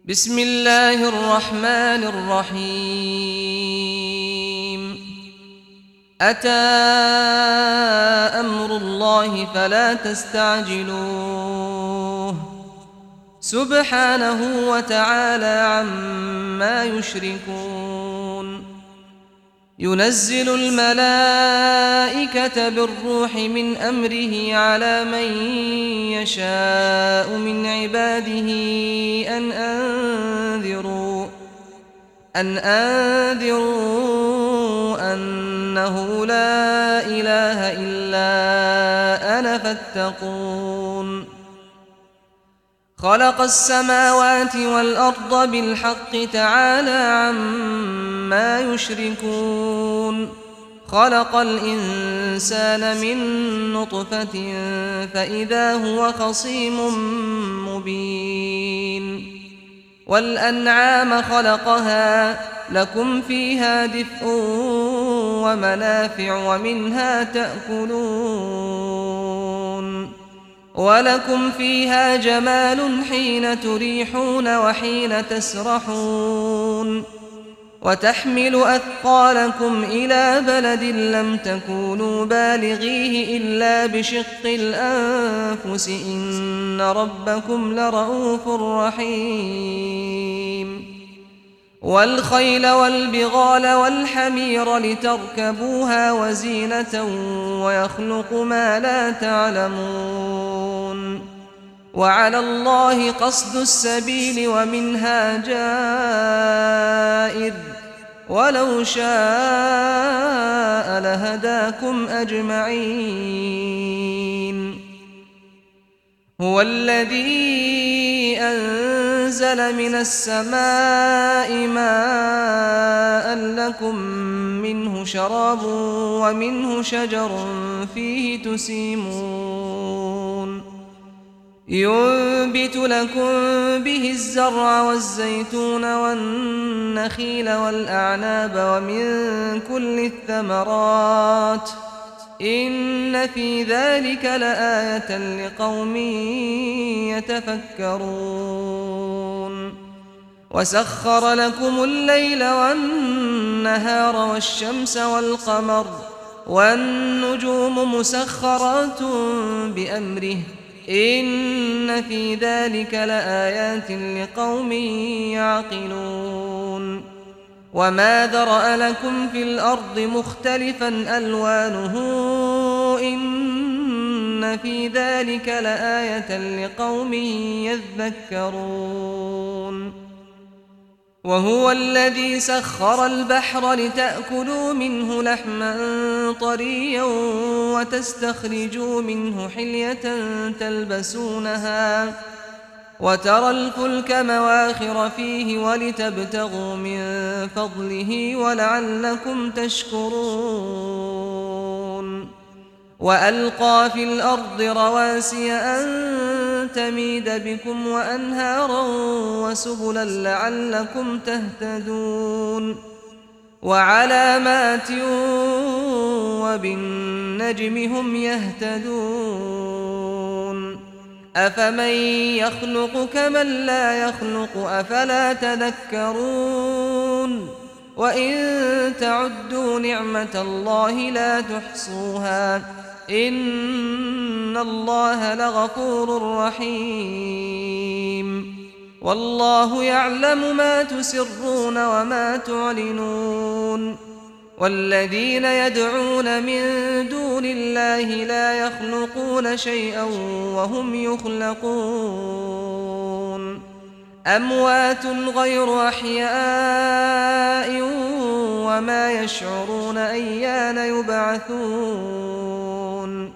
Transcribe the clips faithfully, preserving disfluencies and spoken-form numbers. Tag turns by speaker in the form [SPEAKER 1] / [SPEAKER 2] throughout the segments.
[SPEAKER 1] بسم الله الرحمن الرحيم أتى أمر الله فلا تستعجلوه سبحانه وتعالى عما يشركون ينزل الملائكة بالروح من أمره على من يشاء من عباده أن أنذروا أن أنذروا أنه لا إله إلا أنا فاتقون خلق السماوات والأرض بالحق تعالى عما يشركون خلق الإنسان من نطفة فإذا هو خصيم مبين والأنعام خلقها لكم فيها دفء ومنافع ومنها تأكلون ولكم فيها جمال حين تريحون وحين تسرحون وتحمل أثقالكم إلى بلد لم تكونوا بالغيه إلا بشق الأنفس إن ربكم لرؤوف رحيم والخيل والبغال والحمير لتركبوها وزينة ويخلق ما لا تعلمون وعلى الله قصد السبيل ومنها جائر ولو شاء لهداكم أجمعين هو الذي أنزل من السماء ماء لكم منه شراب ومنه شجر فيه تسيمون ينبت لكم به الزرع والزيتون والنخيل والأعناب ومن كل الثمرات إن في ذلك لآية لقوم يتفكرون وسخر لكم الليل والنهار والشمس والقمر والنجوم مسخرات بأمره إن في ذلك لآيات لقوم يعقلون وما ذرأ لكم في الأرض مختلفا ألوانه إن في ذلك لآية لقوم يذكرون وهو الذي سخر البحر لتأكلوا منه لحما طريا وتستخرجوا منه حلية تلبسونها وترى الفلك مواخر فيه ولتبتغوا من فضله ولعلكم تشكرون وألقى في الأرض رواسي أن تميد بكم وأنهارا وسبلا لعلكم تهتدون وعلامات وبالنجم هم يهتدون أفمن يخلق كمن لا يخلق أفلا تذكرون وإن تعدوا نعمة الله لا تحصوها إن الله لغفور رحيم والله يعلم ما تسرون وما تعلنون والذين يدعون من دون الله لا يخلقون شيئا وهم يخلقون أموات غير أحياء وما يشعرون أيان يبعثون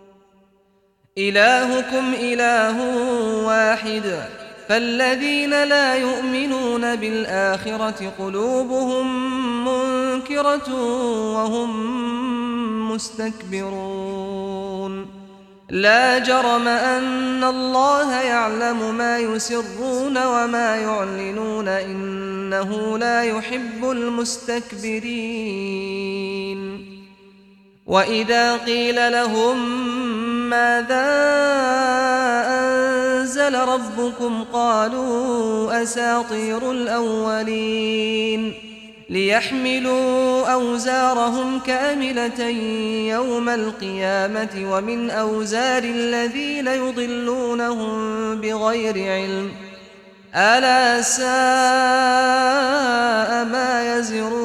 [SPEAKER 1] إلهكم إله واحد فالذين لا يؤمنون بالآخرة قلوبهم منكرة وهم مستكبرون لا جرم أن الله يعلم ما يسرون وما يعلنون إنه لا يحب المستكبرين وإذا قيل لهم ماذا أنزل أنزل ربكم قالوا أساطير الأولين ليحملوا أوزارهم كاملة يوم القيامة ومن أوزار الذين يضلونهم بغير علم ألا ساء ما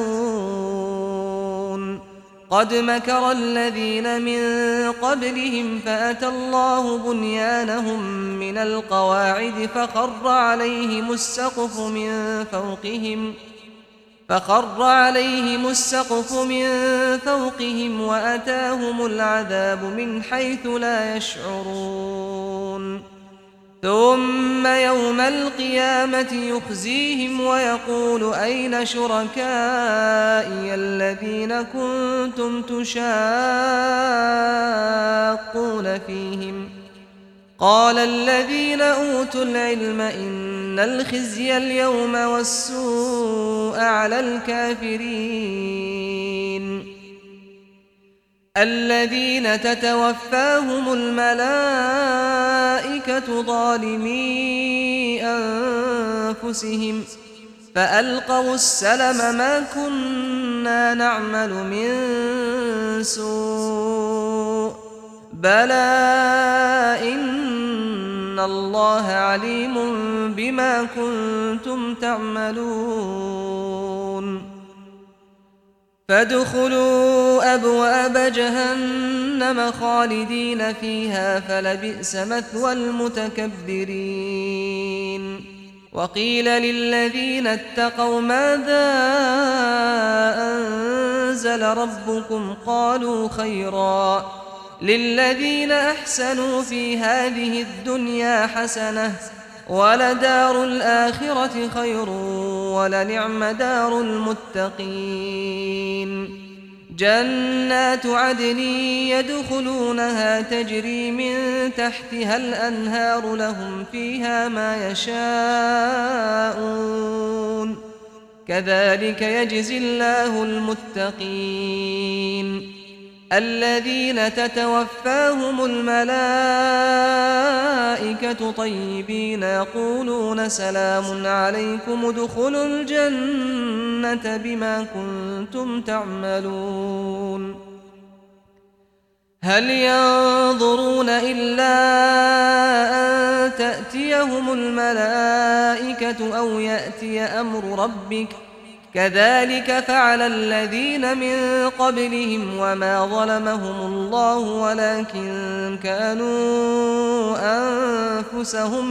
[SPEAKER 1] يزرون قد مكر الذين من قبلهم فأتى الله بنيانهم من القواعد فخر عليهم السقف من فوقهم فخر عليهم السقف من فوقهم وأتاهم العذاب من حيث لا يشعرون ثم يوم القيامة يخزيهم ويقول أين شركائي الذين كنتم تشاقون فيهم قال الذين أوتوا العلم إن الخزي اليوم والسوء على الكافرين الذين تتوفاهم الملائكة ظالمي أنفسهم فألقوا السلم ما كنا نعمل من سوء بلى إن الله عليم بما كنتم تعملون فادخلوا أبواب جهنم خالدين فيها فلبئس مثوى المتكبرين وقيل للذين اتقوا ماذا أنزل ربكم قالوا خيرا للذين أحسنوا في هذه الدنيا حسنة ولدار الآخرة خير ولنعم دار المتقين جنات عدن يدخلونها تجري من تحتها الأنهار لهم فيها ما يشاءون كذلك يجزي الله المتقين الذين تتوفاهم الملائكة طيبين يقولون سلام عليكم ادخلوا الجنة بما كنتم تعملون هل ينظرون إلا أن تأتيهم الملائكة أو يأتي أمر ربك كذلك فعل الذين من قبلهم وما ظلمهم الله ولكن كانوا أنفسهم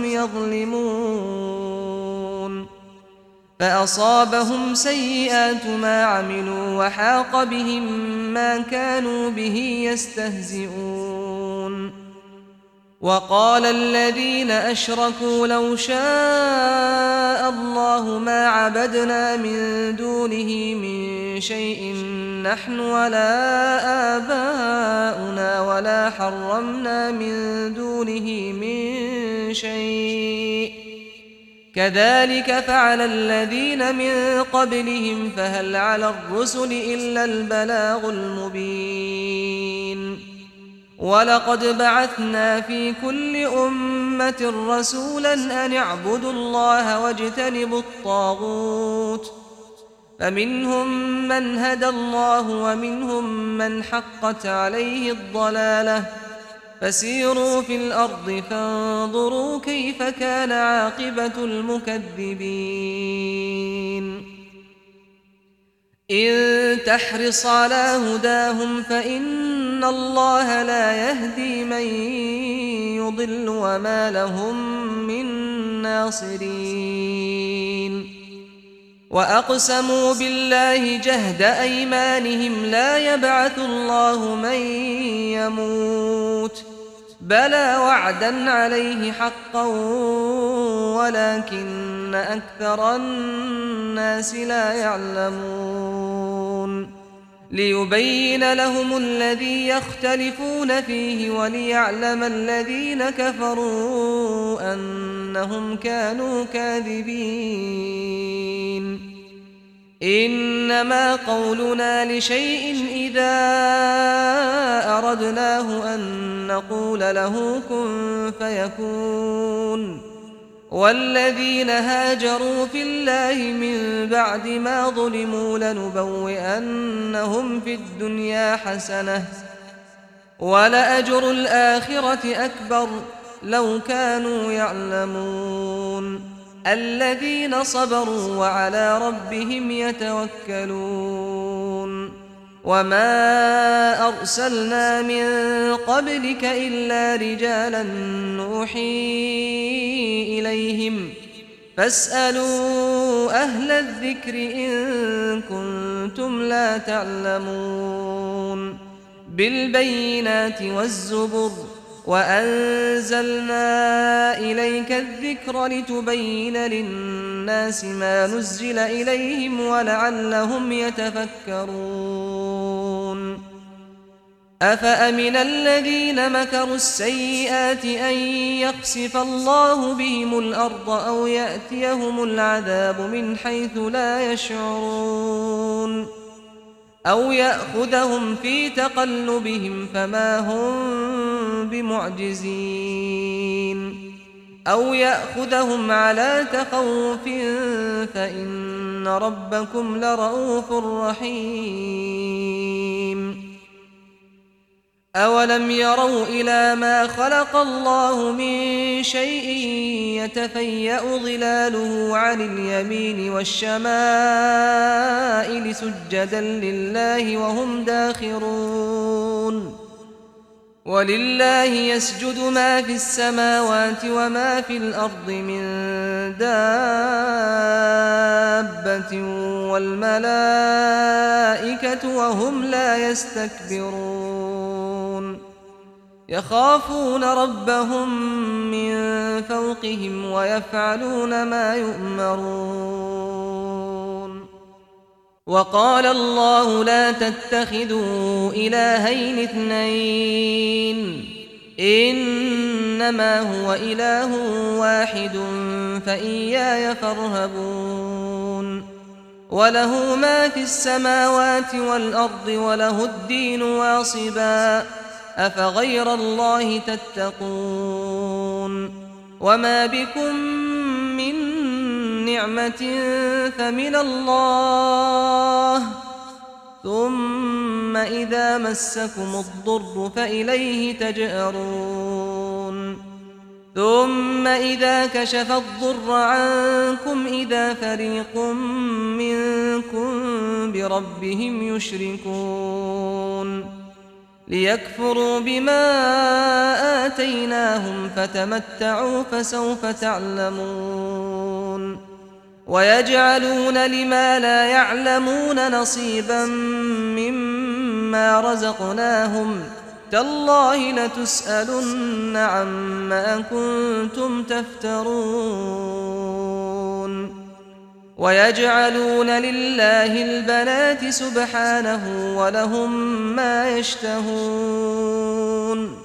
[SPEAKER 1] يظلمون فأصابهم سيئات ما عملوا وحاق بهم ما كانوا به يستهزئون وقال الذين أشركوا لو شاء الله ما عبدنا من دونه من شيء نحن ولا آباؤنا ولا حرمنا من دونه من شيء كذلك فعل الذين من قبلهم فهل على الرسل إلا البلاغ المبين ولقد بعثنا في كل أمة رسولا أن اعبدوا الله واجتنبوا الطاغوت فمنهم من هدى الله ومنهم من حقت عليه الضلالة فسيروا في الأرض فانظروا كيف كان عاقبة المكذبين إن تحرص على هداهم فإن الله لا يهدي من يضل وما لهم من ناصرين وأقسموا بالله جهد أيمانهم لا يبعث الله من يموت بلى وعدا عليه حقا ولكن أكثر الناس لا يعلمون ليبين لهم الذي يختلفون فيه وليعلم الذين كفروا أنهم كانوا كاذبين إنما قولنا لشيء إذا أردناه أن نقول له كن فيكون والذين هاجروا في الله من بعد ما ظلموا لنبوئنهم في الدنيا حسنة ولأجر الآخرة أكبر لو كانوا يعلمون الذين صبروا وعلى ربهم يتوكلون وما أرسلنا من قبلك إلا رجالا نوحي إليهم فاسألوا أهل الذكر إن كنتم لا تعلمون بالبينات والزبر وأنزلنا إليك الذكر لتبين للناس ما نزل إليهم ولعلهم يتفكرون أفأمن الذين مكروا السيئات أن يخسف الله بهم الأرض أو يأتيهم العذاب من حيث لا يشعرون أو يأخذهم في تقلبهم فما هم بمعجزين أو يأخذهم على تخوف فإن ربكم لرؤوف رحيم أولم يروا إلى ما خلق الله من شيء يتفيأ ظلاله عن اليمين والشمائل سجدا لله وهم داخرون ولله يسجد ما في السماوات وما في الأرض من دابة والملائكة وهم لا يستكبرون يخافون ربهم من فوقهم ويفعلون ما يؤمرون وقال الله لا تتخذوا إلهين اثنين إنما هو إله واحد فإياي فارهبون وله ما في السماوات والأرض وله الدين واصبا أفغير الله تتقون وما بكم من نعمة فمن الله ثم إذا مسكم الضر فإليه تجأرون ثم إذا كشف الضر عنكم إذا فريق منكم بربهم يشركون ليكفروا بما آتيناهم فتمتعوا فسوف تعلمون ويجعلون لما لا يعلمون نصيبا مما رزقناهم تالله لتسألن عما كنتم تفترون ويجعلون لله البنات سبحانه ولهم ما يشتهون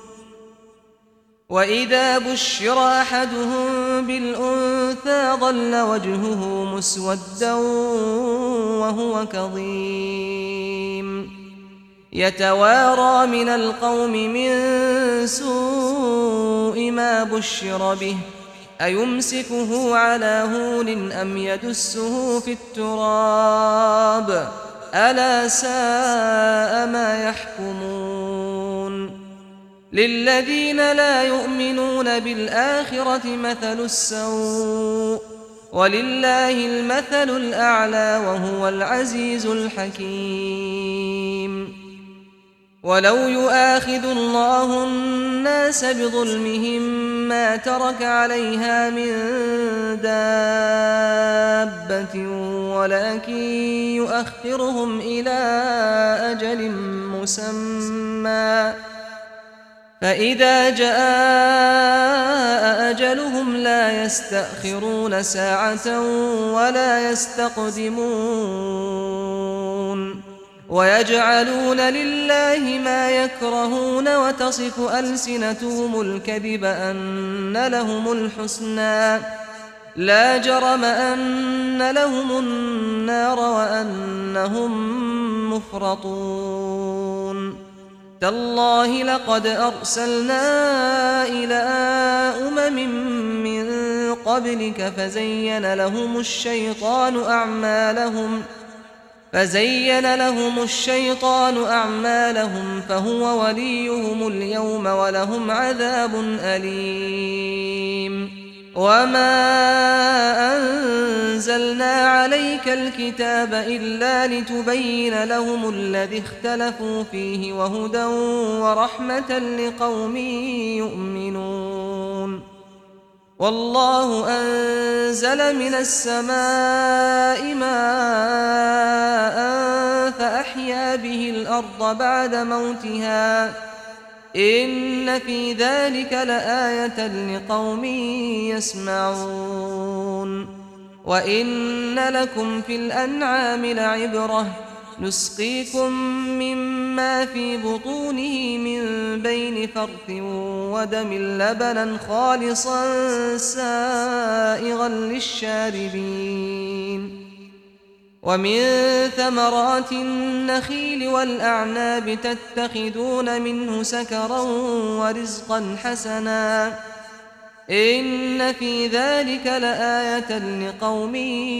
[SPEAKER 1] وإذا بشر أحدهم بالأنثى ظل وجهه مسودا وهو كظيم يتوارى من القوم من سوء ما بشر به أيمسكه على هون أم يدسه في التراب ألا ساء ما يحكمون للذين لا يؤمنون بالآخرة مثل السوء ولله المثل الأعلى وهو العزيز الحكيم ولو يؤاخذ الله الناس بظلمهم ما ترك عليها من دابة ولكن يؤخرهم إلى أجل مسمى فإذا جاء أجلهم لا يستأخرون ساعة ولا يستقدمون ويجعلون لله ما يكرهون وتصف ألسنتهم الكذب أن لهم الحسنى لا جرم أن لهم النار وأنهم مفرطون تالله لقد أرسلنا إلى أمم من قبلك فزين لهم الشيطان أعمالهم فزين لهم الشيطان أعمالهم فهو وليهم اليوم ولهم عذاب أليم وما أنزلنا عليك الكتاب إلا لتبين لهم الذي اختلفوا فيه وهدى ورحمة لقوم يؤمنون والله أنزل من السماء ماء فأحيا به الأرض بعد موتها إن في ذلك لآية لقوم يسمعون وإن لكم في الأنعام لعبرة نسقيكم مما في بطونه من بين فرث ودم لبنا خالصا سائغا للشاربين ومن ثمرات النخيل والأعناب تتخذون منه سكرا ورزقا حسنا إن في ذلك لآية لقوم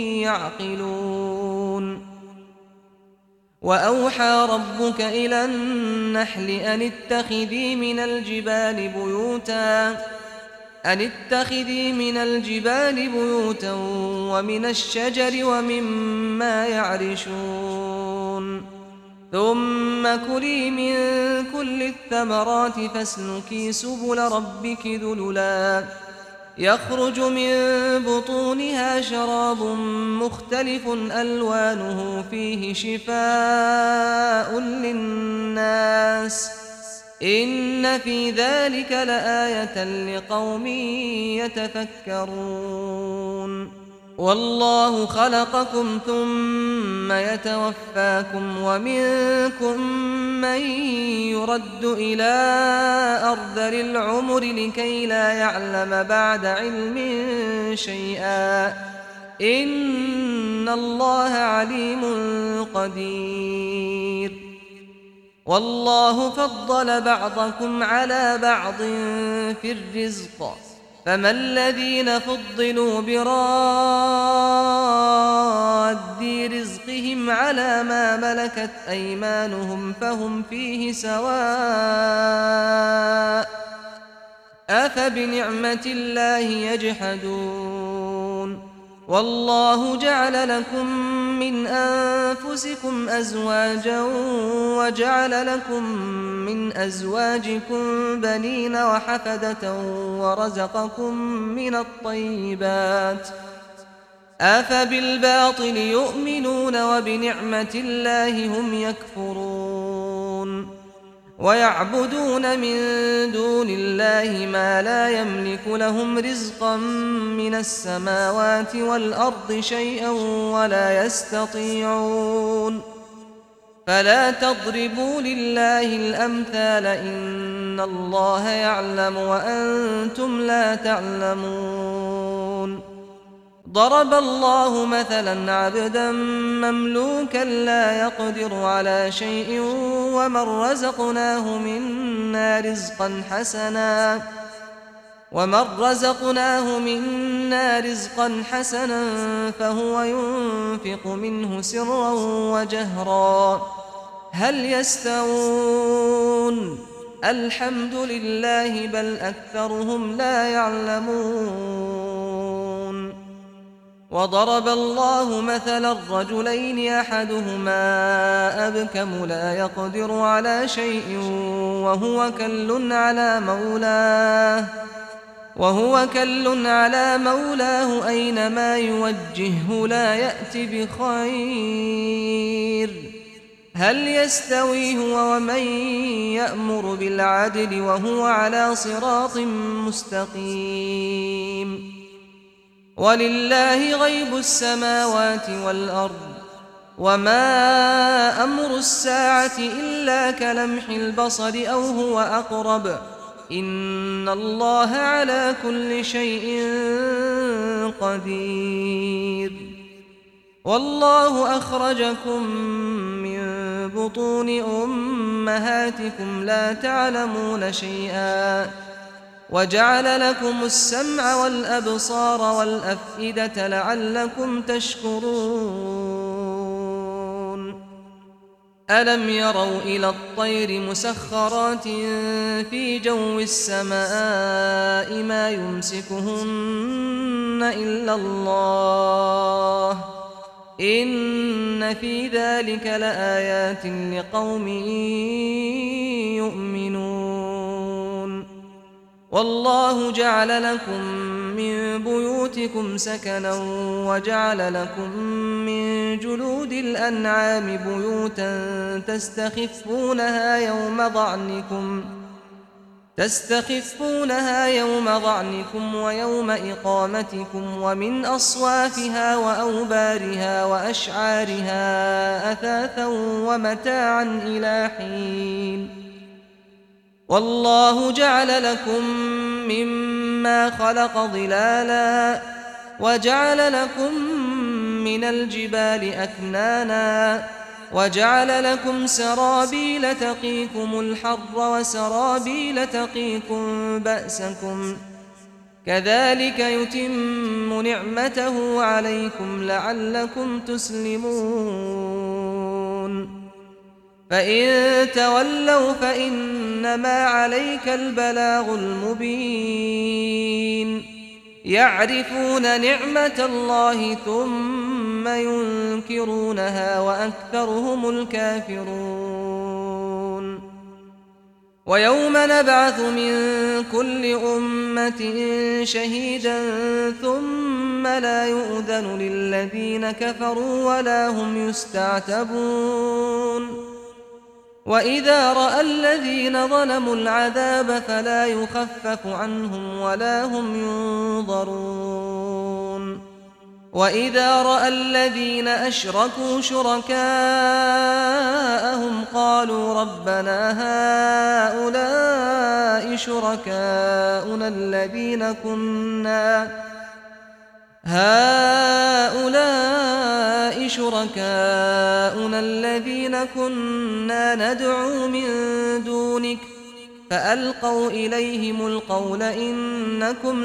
[SPEAKER 1] يعقلون وأوحى ربك إلى النحل أن اتخذي من الجبال بيوتا أن اتخذي من الجبال بيوتا ومن الشجر ومما يعرشون ثم كلي من كل الثمرات فاسلكي سبل ربك ذللا يخرج من بطونها شراب مختلف ألوانه فيه شفاء للناس إن في ذلك لآية لقوم يتفكرون والله خلقكم ثم يتوفاكم ومنكم من يرد إلى أرذل العمر لكي لا يعلم بعد علم شيئا إن الله عليم قدير والله فضل بعضكم على بعض في الرزق فما الذين فضلوا براد رزقهم على ما ملكت أيمانهم فهم فيه سواء أفبنعمة الله يجحدون والله جعل لكم من أنفسكم أزواجا وجعل لكم من أزواجكم بنين وحفدة ورزقكم من الطيبات أفبالباطل يؤمنون وبنعمة الله هم يكفرون ويعبدون من دون الله ما لا يملك لهم رزقا من السماوات والأرض شيئا ولا يستطيعون فلا تضربوا لله الأمثال إن الله يعلم وأنتم لا تعلمون ضرب الله مثلا عبدا مملوكا لا يقدر على شيء ومن رزقناه منا رزقا حسنا ومن رزقناه منا رزقا حسنا فهو ينفق منه سرا وجهرا هل يستوون الحمد لله بل أكثرهم لا يعلمون وضرب الله مثلا الرجلين أحدهما أبكم لا يقدر على شيء وهو كل على مولاه وهو كل على مولاه أينما يوجهه لا يأتي بخير هل يستوي هو ومن يأمر بالعدل وهو على صراط مستقيم ولله غيب السماوات والأرض وما أمر الساعة إلا كلمح البصر أو هو أقرب إن الله على كل شيء قدير والله أخرجكم من بطون أمهاتكم لا تعلمون شيئا وجعل لكم السمع والأبصار والأفئدة لعلكم تشكرون ألم يروا إلى الطير مسخرات في جو السماء ما يمسكهن إلا الله إن في ذلك لآيات لقوم يؤمنون والله جعل لكم من بيوتكم سكنا وجعل لكم من جلود الأنعام بيوتا تستخفونها يوم ضعنكم تستخفونها يوم ضعنكم ويوم إقامتكم ومن أصوافها وأوبارها وأشعارها أثاثا ومتاعا إلى حين والله جعل لكم مما خلق ظلالا وجعل لكم من الجبال أكنانا وجعل لكم سرابيل تقيكم الحر وسرابيل تقيكم بأسكم كذلك يتم نعمته عليكم لعلكم تسلمون فإن تولوا فإنما عليك البلاغ المبين يعرفون نعمة الله ثم ينكرونها وأكثرهم الكافرون ويوم نبعث من كل أمة شهيدا ثم لا يؤذن للذين كفروا ولا هم يستعتبون وإذا رأى الذين ظلموا العذاب فلا يخفف عنهم ولا هم ينظرون وإذا رأى الذين أشركوا شركاءهم قالوا ربنا هؤلاء شركاؤنا الذين كنا هؤلاء شركاؤنا الذين كنا ندعو من دونك فألقوا إليهم القول إنكم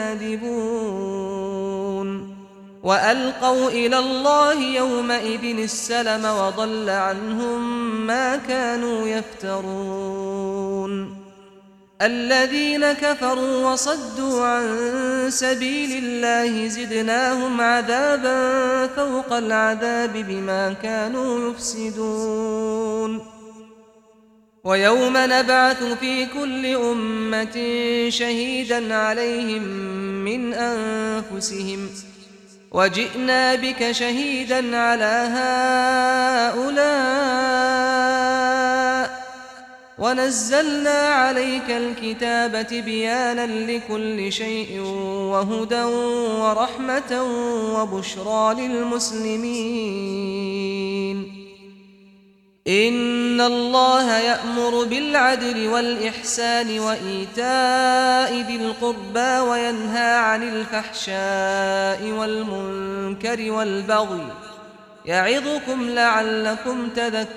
[SPEAKER 1] لكاذبون وألقوا إلى الله يومئذ السلم وضل عنهم ما كانوا يفترون الذين كفروا وصدوا عن سبيل الله زدناهم عذابا فوق العذاب بما كانوا يفسدون ويوم نبعث في كل أمة شهيدا عليهم من أنفسهم وجئنا بك شهيدا على هؤلاء ونزلنا عليك الكتاب تبيانا لكل شيء وهدى ورحمة وبشرى للمسلمين إن الله يأمر بالعدل والإحسان وإيتاء ذي القربى وينهى عن الفحشاء والمنكر والبغي يعظكم لعلكم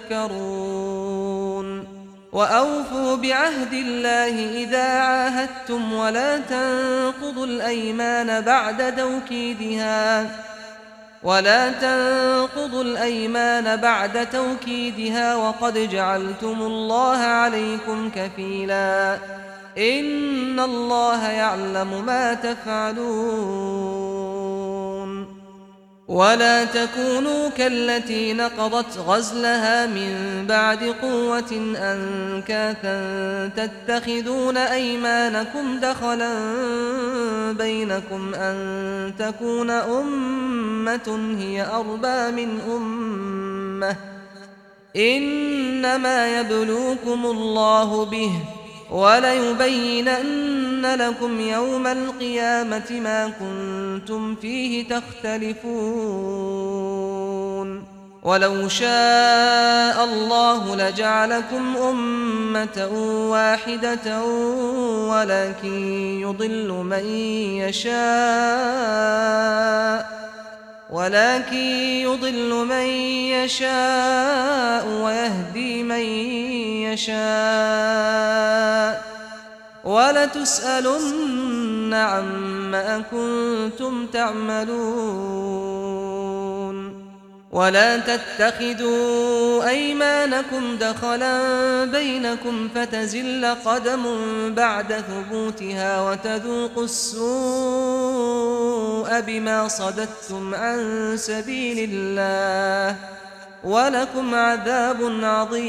[SPEAKER 1] تذكرون وأوفوا بعهد الله إذا عاهدتم ولا تنقضوا الأيمان بعد توكيدها ولا تنقضوا الأيمان بعد توكيدها وقد جعلتم الله عليكم كفيلا إن الله يعلم ما تفعلون ولا تكونوا كالتي نقضت غزلها من بعد قوة أنكاثا تتخذون أيمانكم دخلا بينكم أن تكون أمة هي أربى من أمة إنما يبلوكم الله به وليبينن لكم يوم القيامة ما كنتم فيه تختلفون ولو شاء الله لجعلكم أمة واحدة ولكن يضل من يشاء ولكن يضل من يشاء ويهدي من يشاء ولتسألن عما كنتم تعملون ولا تتخذوا أيمانكم دخلا بينكم فتزل قدم بعد ثبوتها وتذوقوا السوء بما صددتم عن سبيل الله ولكم عذاب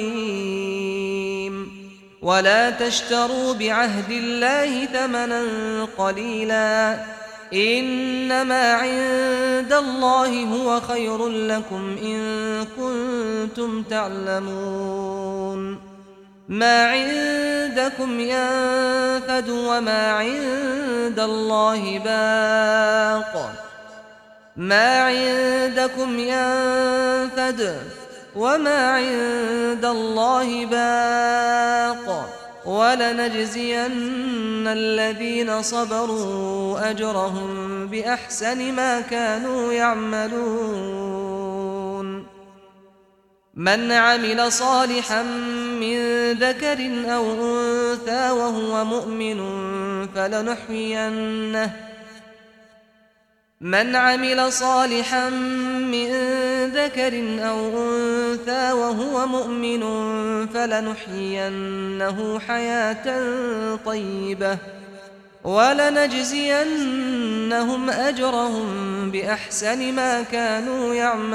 [SPEAKER 1] عظيم ولا تشتروا بعهد الله ثمنا قليلا إنما عند الله هو خير لكم إن كنتم تعلمون ما عندكم ينفد وما عند الله باق ما عندكم ينفد وما عند الله باق ولنجزين الذين صبروا أجرهم بأحسن ما كانوا يعملون من عمل صالحا من ذكر أو أنثى وهو مؤمن فلنحيينه من عمل صالحا من ذكر أو أنثى وهو مؤمن فلنحيينه حياة طيبة ولنجزينهم أجرهم بأحسن ما كانوا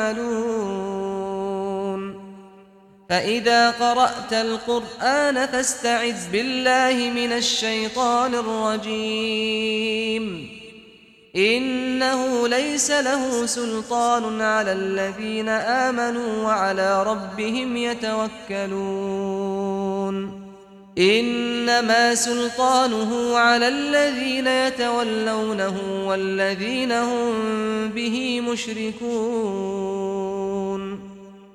[SPEAKER 1] يعملون فإذا قرأت القرآن فاستعذ بالله من الشيطان الرجيم إنه ليس له سلطان على الذين آمنوا وعلى ربهم يتوكلون إنما سلطانه على الذين يتولونه والذين هم به مشركون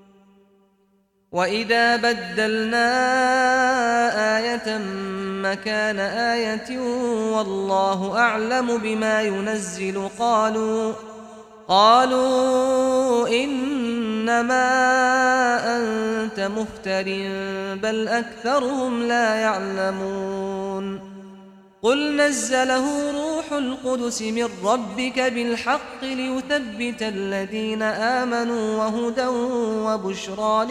[SPEAKER 1] وإذا بدلنا آية مكان آية والله أعلم بما ينزل قالوا قالوا إنما أنت مفتر بل أكثرهم لا يعلمون قل نزله روح القدس من ربك بالحق ليثبت الذين آمنوا وهدى وبشرى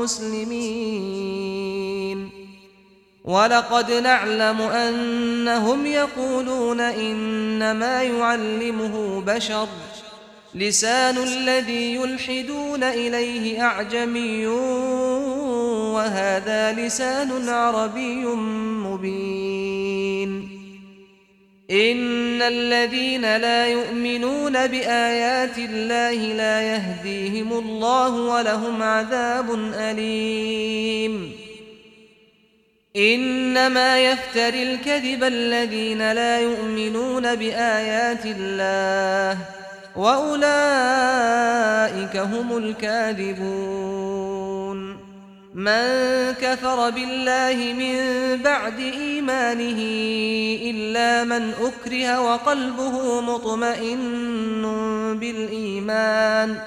[SPEAKER 1] للمسلمين ولقد نعلم أنهم يقولون إنما يعلمه بشر لسان الذي يلحدون إليه أعجمي وهذا لسان عربي مبين إن الذين لا يؤمنون بآيات الله لا يهديهم الله ولهم عذاب أليم إنما يفتري الكذب الذين لا يؤمنون بآيات الله وأولئك هم الكاذبون من كفر بالله من بعد إيمانه إلا من أكره وقلبه مطمئن بالإيمان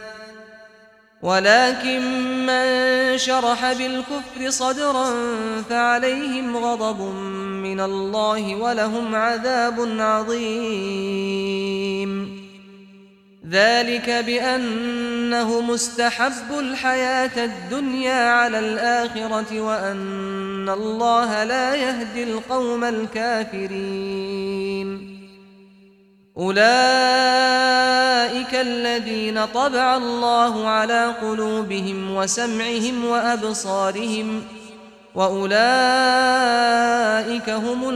[SPEAKER 1] ولكن من شرح بالكفر صدرا فعليهم غضب من الله ولهم عذاب عظيم ذلك بأنه مستحب الحياة الدنيا على الآخرة وأن الله لا يهدي القوم الكافرين أولئك الذين طبع الله على قلوبهم وسمعهم وأبصارهم وأولئك هم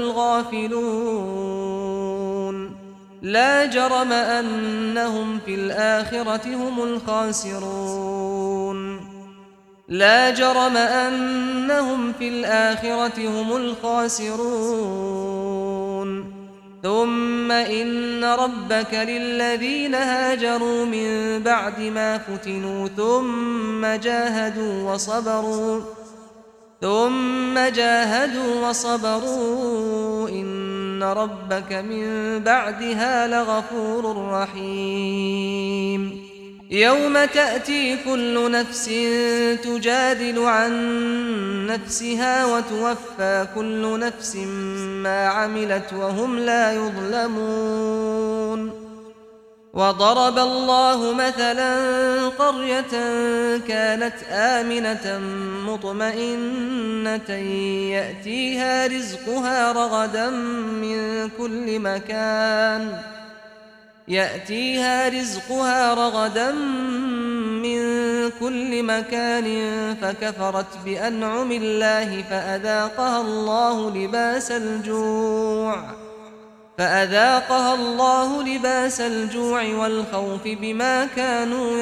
[SPEAKER 1] الغافلون لا جرم أنهم في الآخرة هم الخاسرون لا جرم أنهم في الآخرة هم الخاسرون ثم إن ربك للذين هاجروا من بعد ما فتنوا ثم جاهدوا وصبروا ثم جاهدوا وصبروا إن ربك من بعدها لغفور رحيم يوم تأتي كل نفس تجادل عن نفسها وتوفى كل نفس ما عملت وهم لا يظلمون وضرب الله مثلا قرية كانت آمنة مطمئنة يأتيها رزقها رغدا من كل مكان يأتيها رزقها رغدا من كل مكان فكفرت بأنعم الله فأذاقها الله لباس الجوع فأذاقها الله لباس الجوع والخوف بما كانوا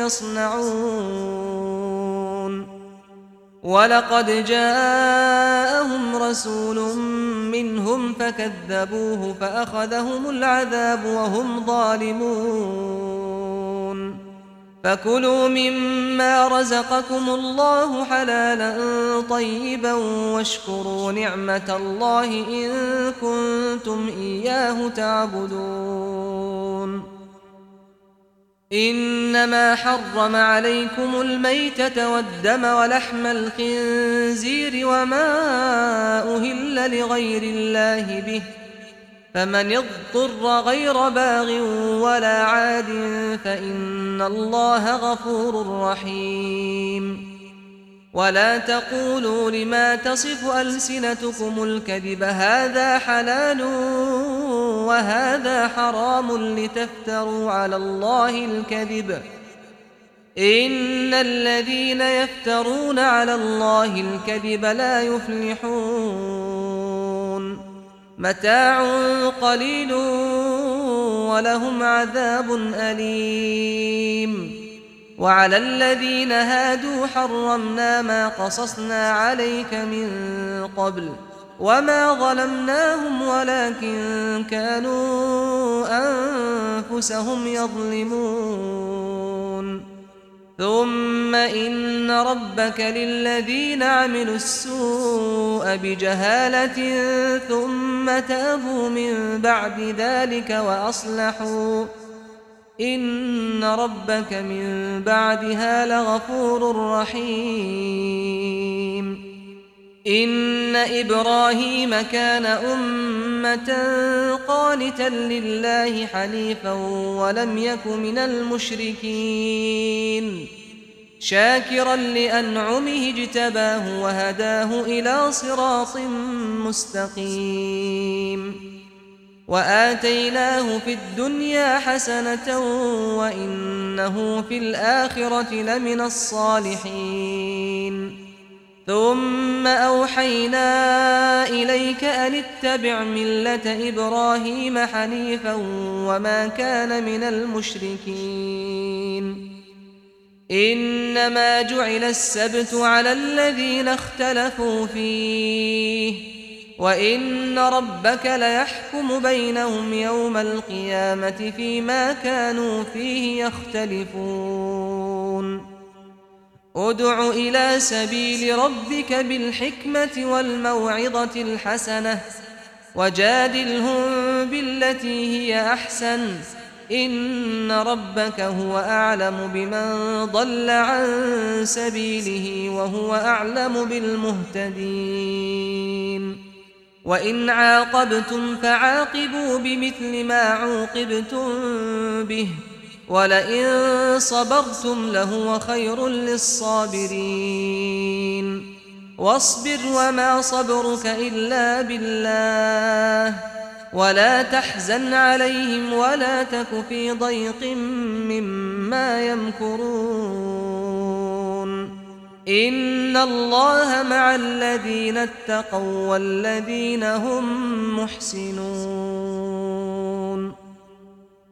[SPEAKER 1] يصنعون ولقد جاءهم رسول منهم فكذبوه فأخذهم العذاب وهم ظالمون فكلوا مما رزقكم الله حلالا طيبا واشكروا نعمة الله إن كنتم إياه تعبدون إنما حرم عليكم الميتة والدم ولحم الخنزير وما أهل لغير الله به فمن اضطر غير باغ ولا عاد فإن الله غفور رحيم ولا تقولوا لما تصف ألسنتكم الكذب هذا حلال وهذا حرام لتفتروا على الله الكذب إن الذين يفترون على الله الكذب لا يفلحون متاع قليل ولهم عذاب أليم وعلى الذين هادوا حرمنا ما قصصنا عليك من قبل وما ظلمناهم ولكن كانوا أنفسهم يظلمون ثم إن ربك للذين عملوا السوء بجهالة ثم تابوا من بعد ذلك وأصلحوا إن ربك من بعدها لغفور رحيم إن إبراهيم كان أمة قانتا لله حنيفا ولم يك من المشركين شاكرا لأنعمه اجتباه وهداه إلى صراط مستقيم وآتيناه في الدنيا حسنة وإنه في الآخرة لمن الصالحين ثم أوحينا إليك أن اتبع ملة إبراهيم حنيفا وما كان من المشركين إنما جعل السبت على الذين اختلفوا فيه وإن ربك ليحكم بينهم يوم القيامة فيما كانوا فيه يختلفون ادع إلى سبيل ربك بالحكمة والموعظة الحسنة وجادلهم بالتي هي أحسن إن ربك هو أعلم بمن ضل عن سبيله وهو أعلم بالمهتدين وإن عاقبتم فعاقبوا بمثل ما عوقبتم به ولئن صبرتم لهو خير للصابرين واصبر وما صبرك إلا بالله ولا تحزن عليهم ولا تك في ضيق مما يمكرون إن الله مع الذين اتقوا والذين هم محسنون